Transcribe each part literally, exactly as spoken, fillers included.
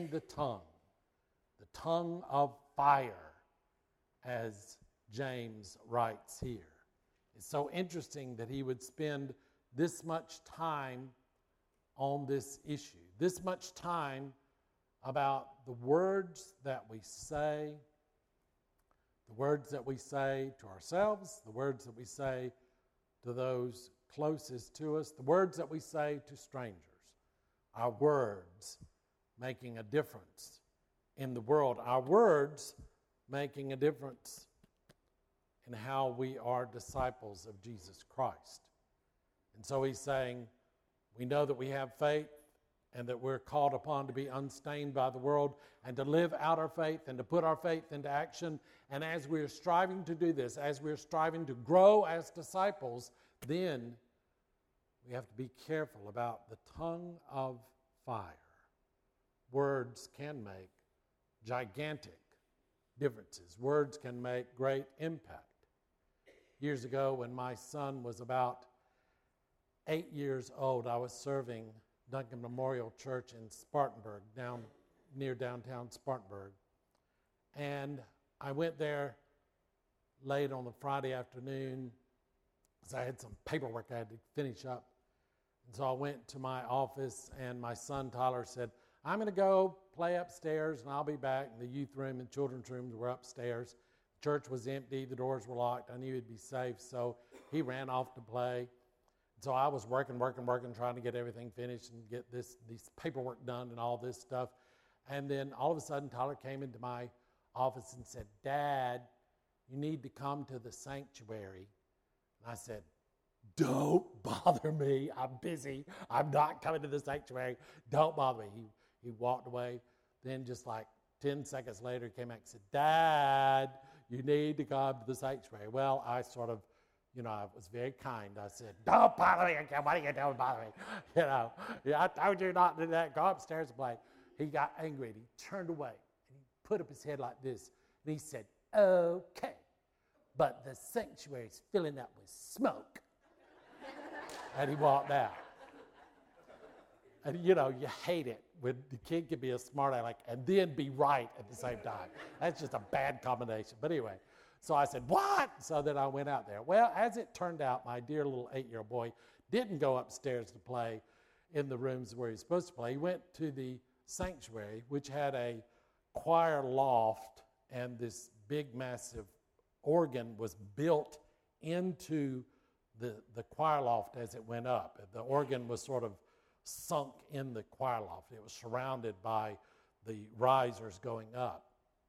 the tongue, the tongue of fire, as James writes here. It's so interesting that he would spend this much time on this issue, this much time about the words that we say, the words that we say to ourselves, the words that we say to those closest to us, the words that we say to strangers. Our words making a difference in the world. Our words making a difference in how we are disciples of Jesus Christ. And so he's saying, we know that we have faith and that we're called upon to be unstained by the world and to live out our faith and to put our faith into action. And as we're striving to do this, as we're striving to grow as disciples, then we have to be careful about the tongue of fire. Words can make gigantic differences. Words can make great impact. Years ago, when my son was about eight years old, I was serving Duncan Memorial Church in Spartanburg, down near downtown Spartanburg. And I went there late on the Friday afternoon because I had some paperwork I had to finish up. And so I went to my office, and my son Tyler said, I'm going to go play upstairs, and I'll be back. And the youth room and children's rooms were upstairs. Church was empty. The doors were locked. I knew he'd be safe, so he ran off to play. So I was working, working, working, trying to get everything finished and get this, this paperwork done and all this stuff. And then all of a sudden, Tyler came into my office and said, Dad, you need to come to the sanctuary. And I said, don't bother me. I'm busy. I'm not coming to the sanctuary. Don't bother me. He, he walked away. Then just like ten seconds later, he came back and said, Dad, you need to come to the sanctuary. Well, I sort of, you know, I was very kind. I said, don't bother me again. What are you doing bother me? You know, yeah, I told you not to do that. Go upstairs and play. He got angry and he turned away and he put up his head like this. And he said, okay, but the sanctuary's filling up with smoke. And he walked out. And, you know, you hate it when the kid can be a smart aleck and then be right at the same time. That's just a bad combination. But anyway, so I said, what? So then I went out there. Well, as it turned out, my dear little eight-year-old boy didn't go upstairs to play in the rooms where he was supposed to play. He went to the sanctuary, which had a choir loft, and this big, massive organ was built into the, the choir loft as it went up. The organ was sort of sunk in the choir loft. It was surrounded by the risers going up.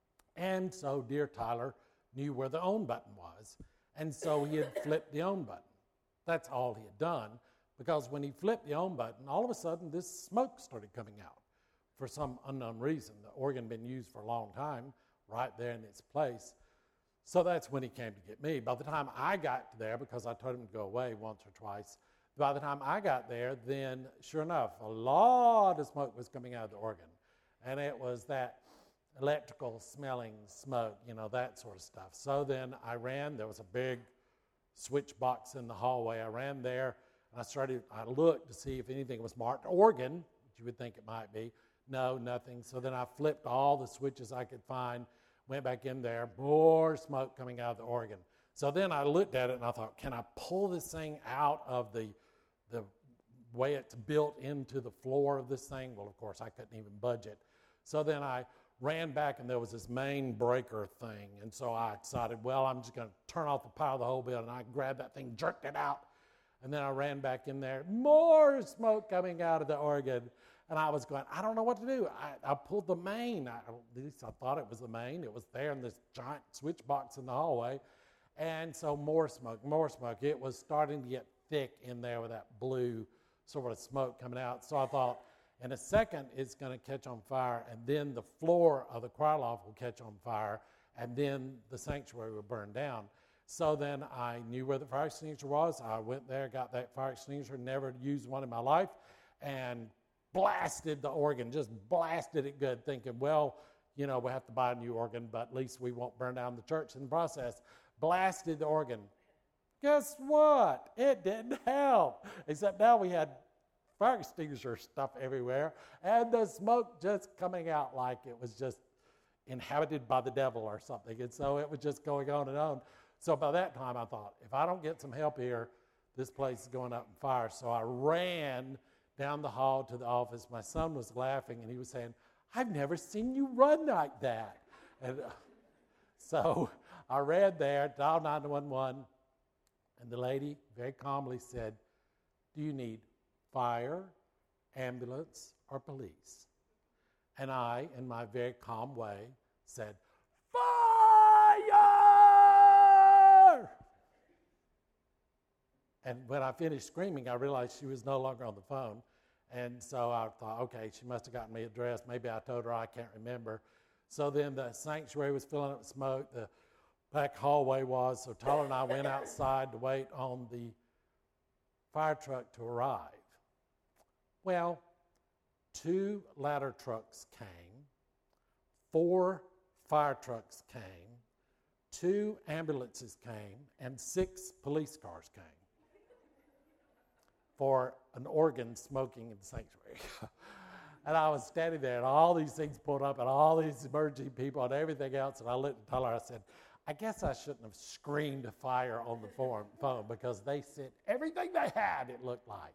And so dear Tyler knew where the on button was, and so he had flipped the on button. That's all he had done, because when he flipped the on button, all of a sudden this smoke started coming out for some unknown reason. The organ had been used for a long time, right there in its place. So that's when he came to get me. By the time I got there, because I told him to go away once or twice, by the time I got there, then sure enough, a lot of smoke was coming out of the organ. And it was that electrical smelling smoke, you know, that sort of stuff. So then I ran. There was a big switch box in the hallway. I ran there, and I started, I looked to see if anything was marked organ, which you would think it might be. No, nothing. So then I flipped all the switches I could find, went back in there, more smoke coming out of the organ. So then I looked at it, and I thought, can I pull this thing out of the the way it's built into the floor of this thing? Well, of course, I couldn't even budge it. So then I ran back, and there was this main breaker thing. And so I decided, well, I'm just going to turn off the power of the whole building. I grabbed that thing, jerked it out, and then I ran back in there. More smoke coming out of the organ. And I was going, I don't know what to do. I, I pulled the main. I, at least I thought it was the main. It was there in this giant switch box in the hallway. And so more smoke, more smoke. It was starting to get thick in there with that blue sort of smoke coming out. So I thought, in a second, it's going to catch on fire, and then the floor of the choir loft will catch on fire, and then the sanctuary will burn down. So then I knew where the fire extinguisher was. I went there, got that fire extinguisher, never used one in my life, and blasted the organ, just blasted it good, thinking, well, you know, we have to buy a new organ, but at least we won't burn down the church in the process. Blasted the organ. Guess what? It didn't help. Except now we had fire extinguisher stuff everywhere, and the smoke just coming out like it was just inhabited by the devil or something. And so it was just going on and on. So by that time, I thought, if I don't get some help here, this place is going up in fire. So I ran down the hall to the office. My son was laughing, and he was saying, I've never seen you run like that. And uh, so I ran there, dialed nine one one, and the lady very calmly said, do you need fire, ambulance, or police? And I, in my very calm way, said, fire! And when I finished screaming, I realized she was no longer on the phone. And so I thought, okay, she must have gotten me addressed. Maybe I told her, I can't remember. So then the sanctuary was filling up with smoke. The back hallway was. So Tyler and I went outside to wait on the fire truck to arrive. Well, two ladder trucks came, four fire trucks came, two ambulances came, and six police cars came for an organ smoking in the sanctuary. And I was standing there, and all these things pulled up, and all these emerging people and everything else, and I looked at Tyler, I said, I guess I shouldn't have screamed fire on the phone because they sent everything they had, it looked like.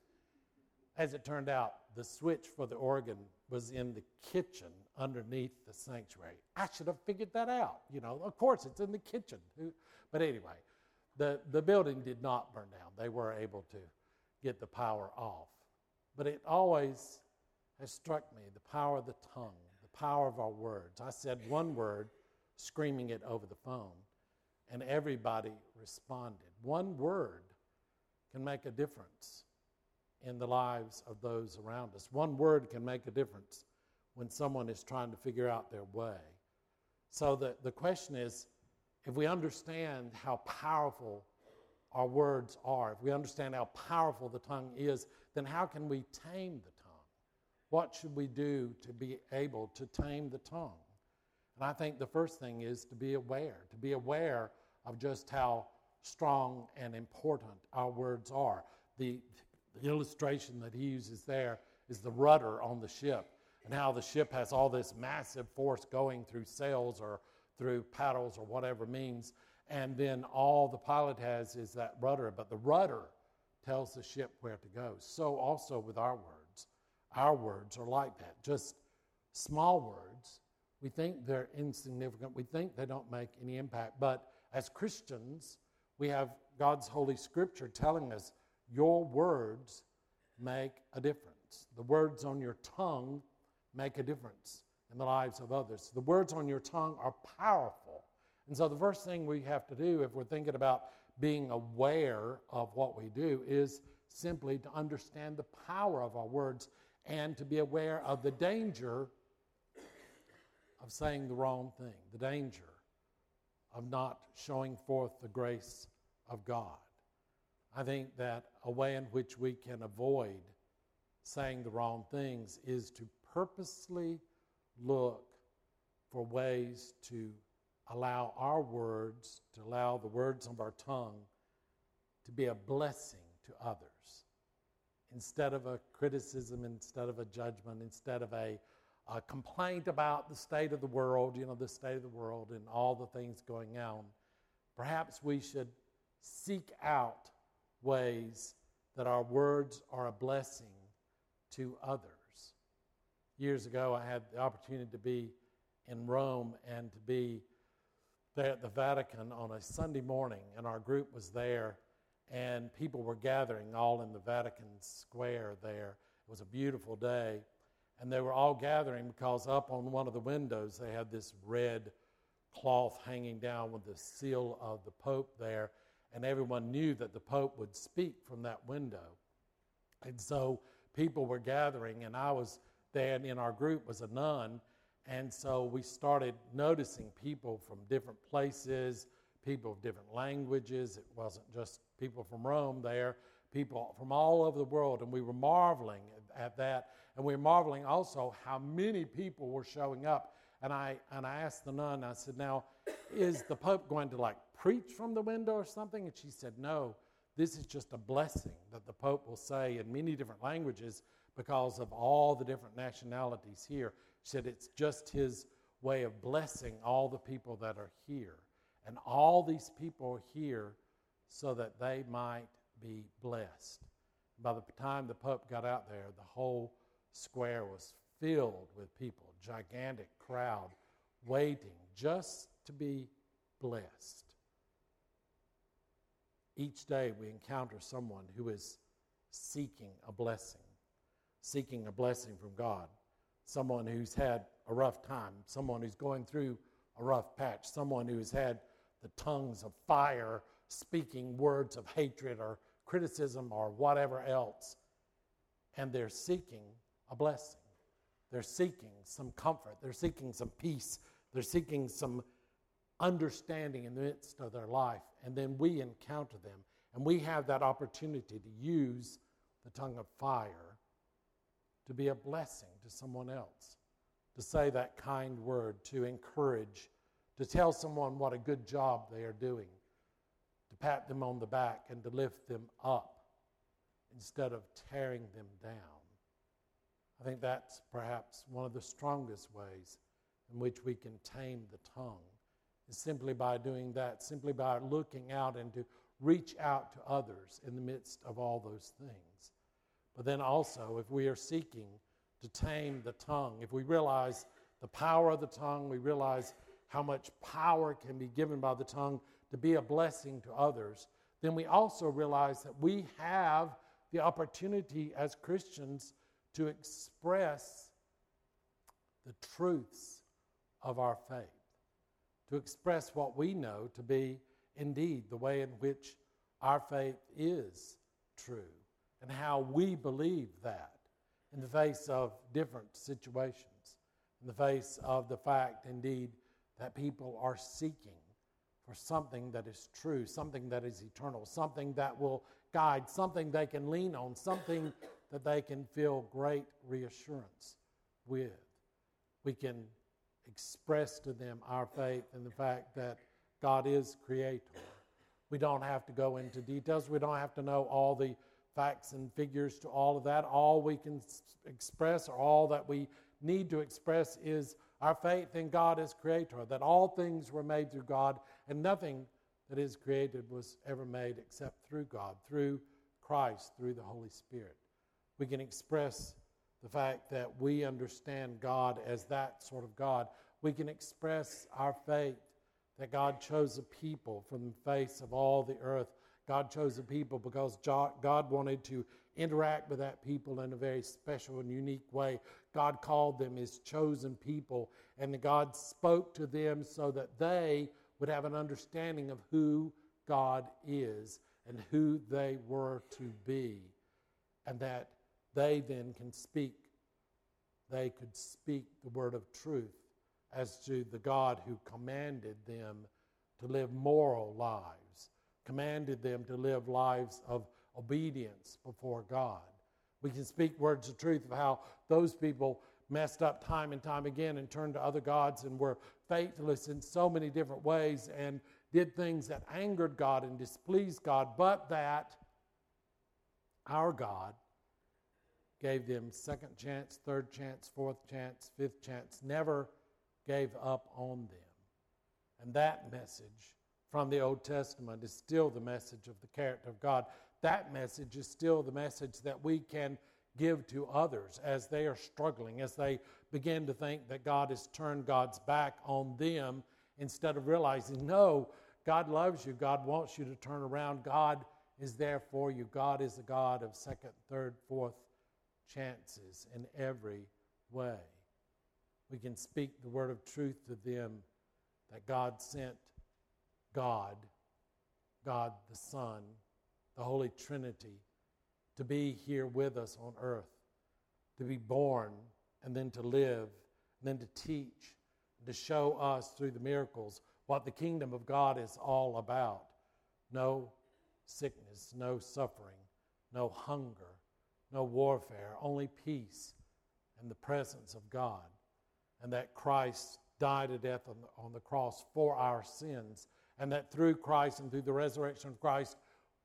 As it turned out, the switch for the organ was in the kitchen underneath the sanctuary. I should have figured that out. You know, of course, it's in the kitchen. But anyway, the, the building did not burn down. They were able to get the power off. But it always has struck me, the power of the tongue, the power of our words. I said one word, screaming it over the phone, and everybody responded. One word can make a difference in the lives of those around us. One word can make a difference when someone is trying to figure out their way. So the, the question is, if we understand how powerful our words are, if we understand how powerful the tongue is, then how can we tame the tongue? What should we do to be able to tame the tongue? And I think the first thing is to be aware, to be aware of just how strong and important our words are. The, the illustration that he uses there is the rudder on the ship, and how the ship has all this massive force going through sails or through paddles or whatever means, and then all the pilot has is that rudder, but the rudder tells the ship where to go. So also with our words. Our words are like that, just small words. We think they're insignificant. We think they don't make any impact. But as Christians, we have God's Holy Scripture telling us your words make a difference. The words on your tongue make a difference in the lives of others. The words on your tongue are powerful. And so the first thing we have to do if we're thinking about being aware of what we do is simply to understand the power of our words and to be aware of the danger of saying the wrong thing, the danger of not showing forth the grace of God. I think that a way in which we can avoid saying the wrong things is to purposely look for ways to allow our words, to allow the words of our tongue to be a blessing to others. Instead of a criticism, instead of a judgment, instead of a, a complaint about the state of the world, you know, the state of the world and all the things going on, perhaps we should seek out ways that our words are a blessing to others. Years ago, I had the opportunity to be in Rome and to be there at the Vatican on a Sunday morning, and our group was there, and people were gathering all in the Vatican Square there. It was a beautiful day, and they were all gathering because up on one of the windows they had this red cloth hanging down with the seal of the Pope there, and everyone knew that the Pope would speak from that window. And so people were gathering, and I was there, and in our group was a nun, and so we started noticing people from different places, people of different languages. It wasn't just people from Rome there, people from all over the world, and we were marveling at that, and we were marveling also how many people were showing up. And I and I asked the nun, I said, now, is the Pope going to like preach from the window or something? And she said, no, this is just a blessing that the Pope will say in many different languages because of all the different nationalities here. He said it's just his way of blessing all the people that are here. And all these people are here so that they might be blessed. By the time the Pope got out there, the whole square was filled with people, gigantic crowd waiting just to be blessed. Each day we encounter someone who is seeking a blessing, seeking a blessing from God. Someone who's had a rough time, someone who's going through a rough patch, someone who's had the tongues of fire speaking words of hatred or criticism or whatever else, and they're seeking a blessing. They're seeking some comfort. They're seeking some peace. They're seeking some understanding in the midst of their life. And then we encounter them, and we have that opportunity to use the tongue of fire to be a blessing to someone else, to say that kind word, to encourage, to tell someone what a good job they are doing, to pat them on the back and to lift them up instead of tearing them down. I think that's perhaps one of the strongest ways in which we can tame the tongue, is simply by doing that, simply by looking out and to reach out to others in the midst of all those things. But then also, if we are seeking to tame the tongue, if we realize the power of the tongue, we realize how much power can be given by the tongue to be a blessing to others, then we also realize that we have the opportunity as Christians to express the truths of our faith, to express what we know to be indeed the way in which our faith is true, and how we believe that in the face of different situations, in the face of the fact, indeed, that people are seeking for something that is true, something that is eternal, something that will guide, something they can lean on, something that they can feel great reassurance with. We can express to them our faith in the fact that God is creator. We don't have to go into details. We don't have to know all the facts and figures to all of that. All we can express, or all that we need to express, is our faith in God as creator, that all things were made through God, and nothing that is created was ever made except through God, through Christ, through the Holy Spirit. We can express the fact that we understand God as that sort of God. We can express our faith that God chose a people from the face of all the earth. God chose a people because God wanted to interact with that people in a very special and unique way. God called them His chosen people, and God spoke to them so that they would have an understanding of who God is and who they were to be, and that they then can speak. They could speak the word of truth as to the God who commanded them to live moral lives, commanded them to live lives of obedience before God. We can speak words of truth of how those people messed up time and time again and turned to other gods and were faithless in so many different ways and did things that angered God and displeased God, but that our God gave them second chance, third chance, fourth chance, fifth chance, never gave up on them. And that message from the Old Testament is still the message of the character of God. That message is still the message that we can give to others as they are struggling, as they begin to think that God has turned God's back on them, instead of realizing, no, God loves you. God wants you to turn around. God is there for you. God is a God of second, third, fourth chances in every way. We can speak the word of truth to them that God sent God, God the Son, the Holy Trinity, to be here with us on earth, to be born and then to live and then to teach and to show us through the miracles what the kingdom of God is all about. No sickness, no suffering, no hunger, no warfare, only peace and the presence of God. And that Christ died a death on the, on the cross for our sins, and that through Christ and through the resurrection of Christ,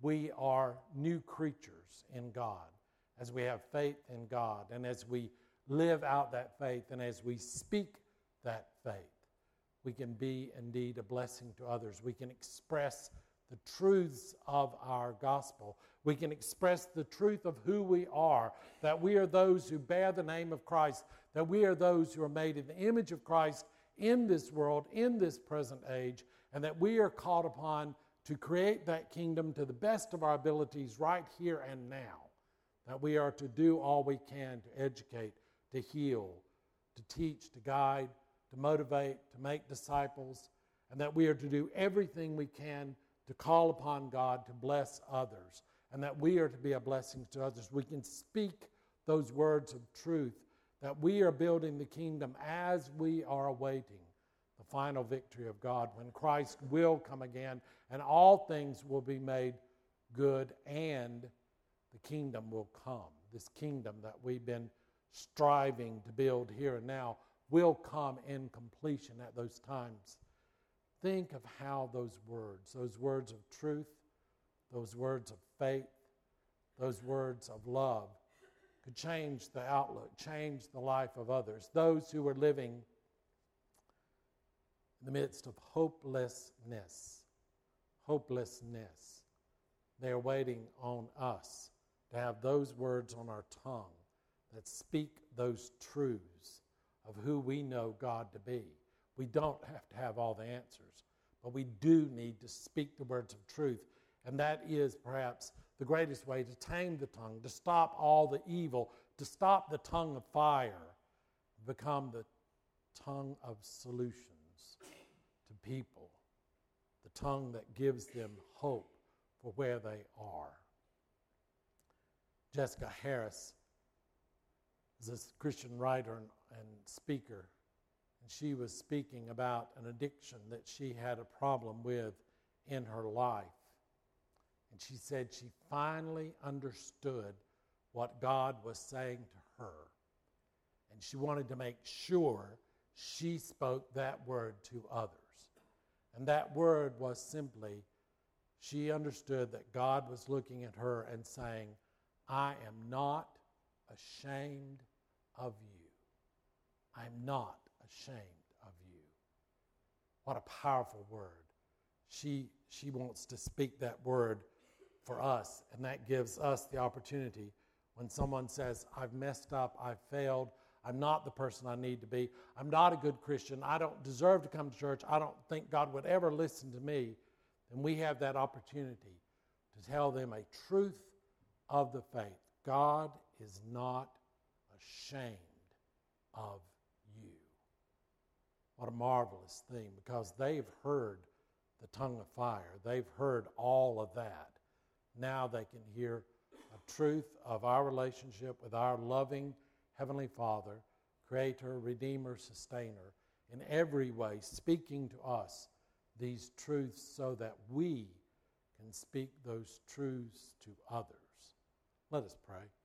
we are new creatures in God, as we have faith in God, and as we live out that faith, and as we speak that faith, we can be indeed a blessing to others. We can express the truths of our gospel. We can express the truth of who we are, that we are those who bear the name of Christ, that we are those who are made in the image of Christ in this world, in this present age, and that we are called upon to create that kingdom to the best of our abilities right here and now, that we are to do all we can to educate, to heal, to teach, to guide, to motivate, to make disciples, and that we are to do everything we can to call upon God to bless others, and that we are to be a blessing to others. We can speak those words of truth, that we are building the kingdom as we are awaiting the final victory of God, when Christ will come again and all things will be made good and the kingdom will come. This kingdom that we've been striving to build here and now will come in completion at those times. Think of how those words, those words of truth, those words of faith, those words of love could change the outlook, change the life of others. Those who are living in the midst of hopelessness, hopelessness, they're waiting on us to have those words on our tongue that speak those truths of who we know God to be. We don't have to have all the answers, but we do need to speak the words of truth. And that is perhaps the greatest way to tame the tongue, to stop all the evil, to stop the tongue of fire, become the tongue of solutions to people, the tongue that gives them hope for where they are. Jessica Harris is a Christian writer and, and speaker, and she was speaking about an addiction that she had a problem with in her life. And she said she finally understood what God was saying to her. And she wanted to make sure she spoke that word to others. And that word was simply, she understood that God was looking at her and saying, I am not ashamed of you. I am not ashamed of you. What a powerful word. She, she wants to speak that word for us, and that gives us the opportunity when someone says, I've messed up, I've failed, I'm not the person I need to be, I'm not a good Christian, I don't deserve to come to church, I don't think God would ever listen to me, then we have that opportunity to tell them a truth of the faith. God is not ashamed of you. What a marvelous thing, because they've heard the tongue of fire. They've heard all of that. Now they can hear a truth of our relationship with our loving Heavenly Father, Creator, Redeemer, Sustainer, in every way speaking to us these truths so that we can speak those truths to others. Let us pray.